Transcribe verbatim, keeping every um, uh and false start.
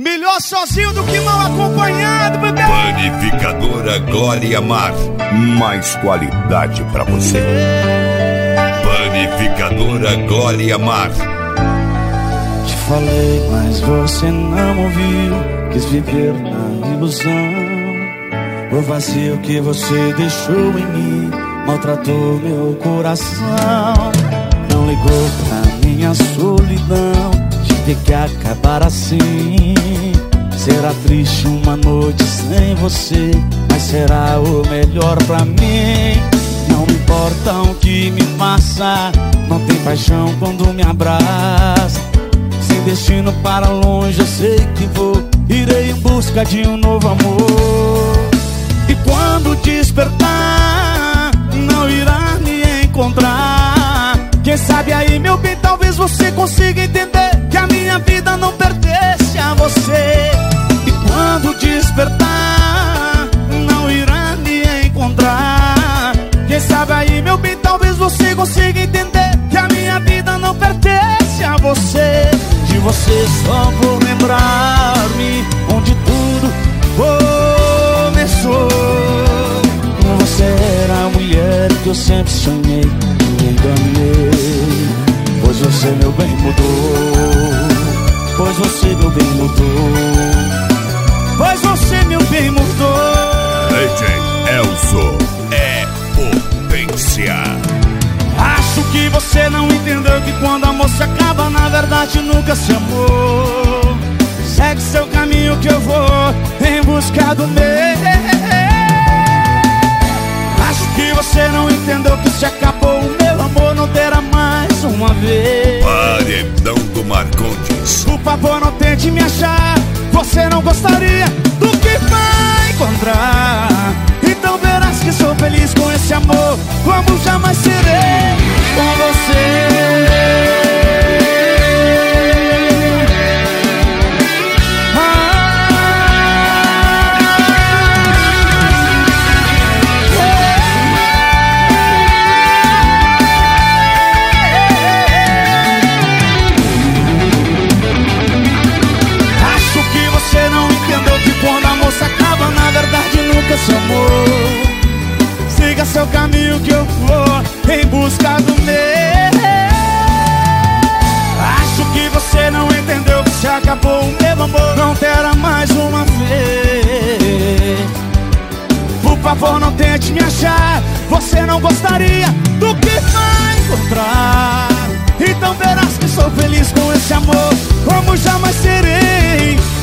Melhor sozinho do que mal acompanhado, bebê. Panificadora Glória Mar, mais qualidade pra você. Panificadora Glória Mar. Te falei, mas você não ouviu. Quis viver na ilusão. O vazio que você deixou em mim maltratou meu coração. Não ligou pra minha solidão, de ter que acabar assim. Será triste uma noite sem você, mas será o melhor pra mim. Não importa o que me faça, não tem paixão quando me abraça. Sem destino para longe eu sei que vou, irei em busca de um novo amor. E quando despertar, não irá me encontrar. Quem sabe aí, meu bem, talvez você consiga entender que a minha vida não pertence a você. E quando despertar, não irá me encontrar. Quem sabe aí, meu bem, talvez você consiga entender que a minha vida não pertence a você. De você só vou lembrar-me onde tudo começou. Você era a mulher que eu sempre sonhei e enganei. Pois você, meu bem, mudou. Pois você, meu bem, mudou. Pois você, meu bem, mudou. D J Elzo é potência. Acho que você não entendeu que quando amor se acaba, na verdade nunca se amou. Segue seu caminho que eu vou em busca do meu. Acho que você não entendeu que se acabou o meu amor, não terá mais uma vez. Paredão do Marcondes. Por favor, não tente me achar. Você não gostaria do que vai encontrar. Então verás que sou feliz com esse amor, como jamais serei com você. Quando a moça acaba, na verdade nunca se amou. Siga seu caminho que eu vou em busca do meu. Acho que você não entendeu que se acabou o meu amor, não terá mais uma vez. Por favor, não tente me achar. Você não gostaria do que vai encontrar. Então verás que sou feliz com esse amor, como jamais serei